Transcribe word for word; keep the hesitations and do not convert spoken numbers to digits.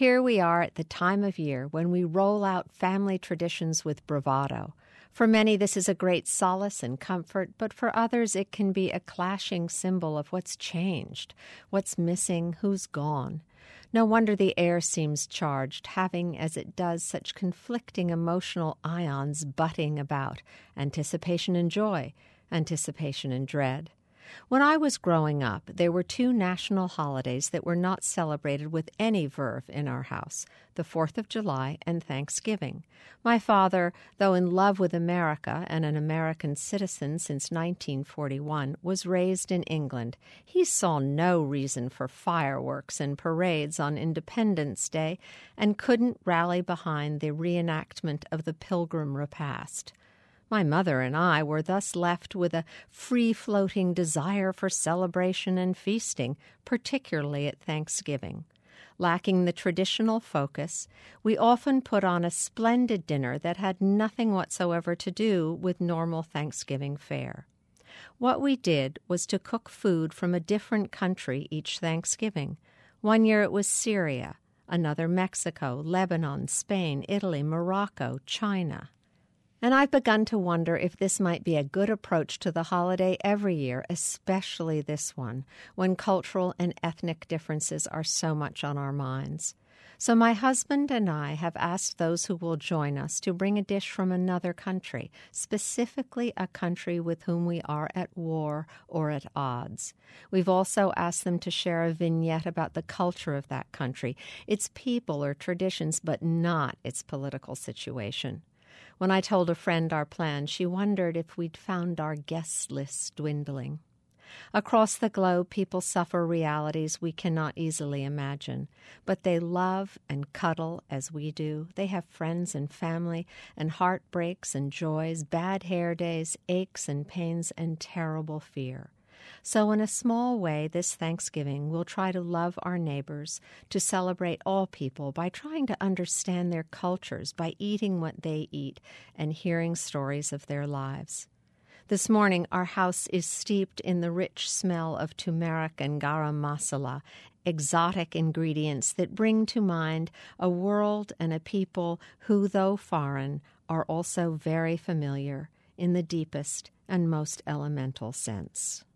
Here we are at the time of year when we roll out family traditions with bravado. For many, this is a great solace and comfort, but for others, it can be a clashing symbol of what's changed, what's missing, who's gone. No wonder the air seems charged, having, as it does, such conflicting emotional ions butting about, anticipation and joy, anticipation and dread. When I was growing up, there were two national holidays that were not celebrated with any verve in our house, the Fourth of July and Thanksgiving. My father, though in love with America and an American citizen since nineteen forty-one, was raised in England. He saw no reason for fireworks and parades on Independence Day and couldn't rally behind the reenactment of the Pilgrim Repast. My mother and I were thus left with a free-floating desire for celebration and feasting, particularly at Thanksgiving. Lacking the traditional focus, we often put on a splendid dinner that had nothing whatsoever to do with normal Thanksgiving fare. What we did was to cook food from a different country each Thanksgiving. One year it was Syria, another Mexico, Lebanon, Spain, Italy, Morocco, China. And I've begun to wonder if this might be a good approach to the holiday every year, especially this one, when cultural and ethnic differences are so much on our minds. So my husband and I have asked those who will join us to bring a dish from another country, specifically a country with whom we are at war or at odds. We've also asked them to share a vignette about the culture of that country, its people or traditions, but not its political situation. When I told a friend our plan, she wondered if we'd found our guest list dwindling. Across the globe, people suffer realities we cannot easily imagine, but they love and cuddle as we do. They have friends and family and heartbreaks and joys, bad hair days, aches and pains, and terrible fear. So in a small way, this Thanksgiving, we'll try to love our neighbors, to celebrate all people by trying to understand their cultures, by eating what they eat and hearing stories of their lives. This morning, our house is steeped in the rich smell of turmeric and garam masala, exotic ingredients that bring to mind a world and a people who, though foreign, are also very familiar in the deepest and most elemental sense.